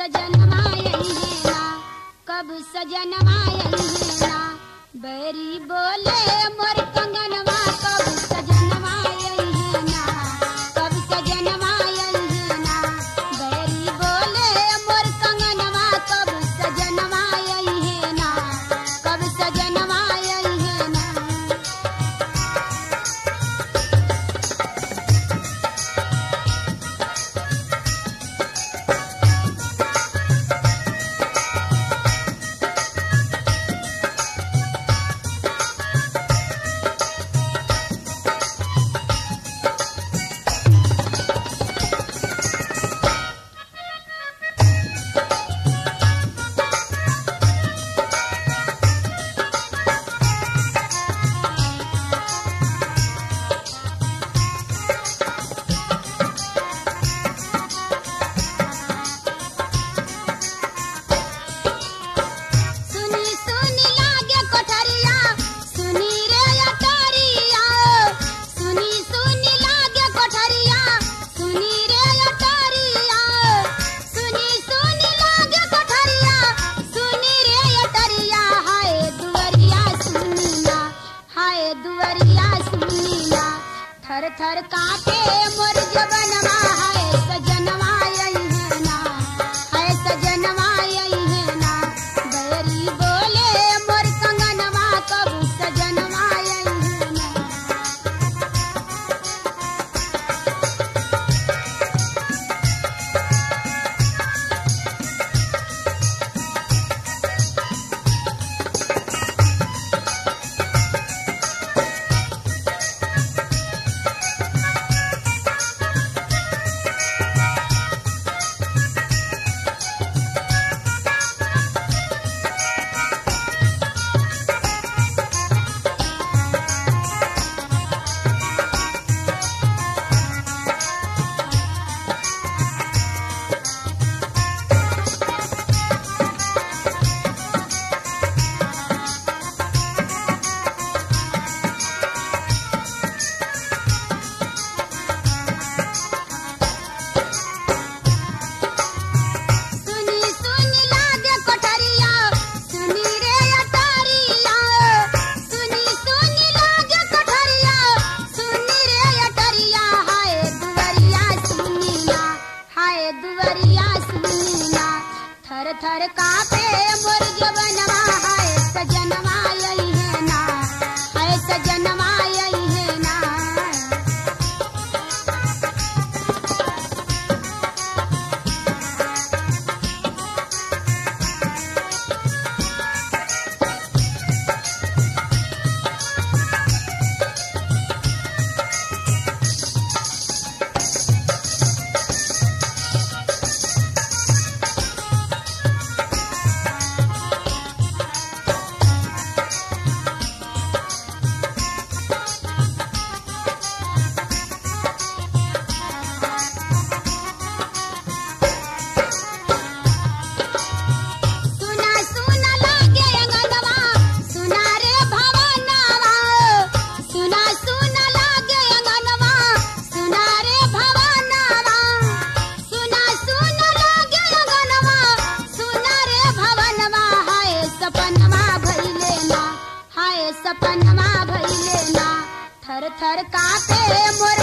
सजनवा यही ना, कब सजनवा यही ना, बैरी बोले मोर कंगनवा, कब सजनवा यही ना, कब सजनवा यही ना, बैरी बोले मोर कंगनवा, कब सजनवा यही ना, कब सजनवा यही ना। थर थर कांपे मोर जबनवा, हाय सजनवा यही ना, हाय सजनवा यही ना, बैरी बोले मोर कंगनवा, कब सजनवा यही ना। थर थर कांपे मोर जबनवा, हाय सजनवा यही ना, हाय सजनवा यही ना। सपनवा भइले ना, थर थर कांपे मोर